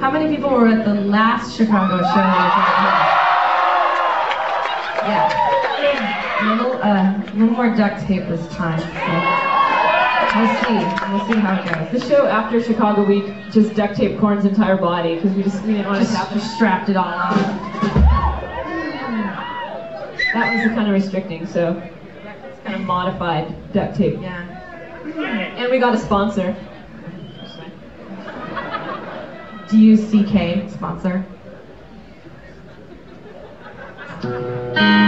How many people were at the last Chicago show? Yeah. A little more duct tape this time. So we'll see. We'll see how it goes. The show after Chicago Week just duct taped Korn's entire body because we didn't want to have just strapped it all on. That was kind of restricting, so it's kind of modified duct tape. Yeah. And we got a sponsor. DUCK sponsor.